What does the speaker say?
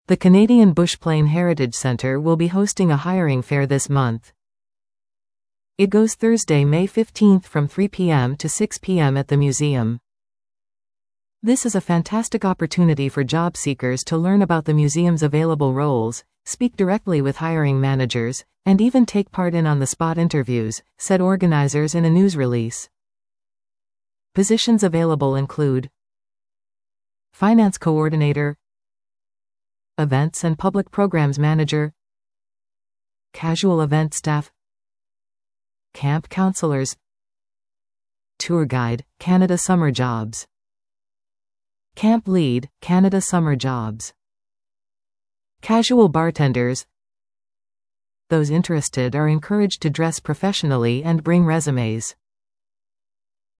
The Canadian Bush Plane Heritage Centre will be hosting a hiring fair this month. It goes Thursday, May 15th from 3 p.m. to 6 p.m. at the museum. This is a fantastic opportunity for job seekers to learn about the museum's available roles, speak directly with hiring managers, and even take part in on-the-spot interviews, said organizers in a news release. Positions available include Finance Coordinator, Events and Public Programs Manager, Casual Event Staff, Camp Counselors, Tour Guide, Canada Summer Jobs, Camp Lead, Canada Summer Jobs, Casual Bartenders. Those interested are encouraged to dress professionally and bring resumes.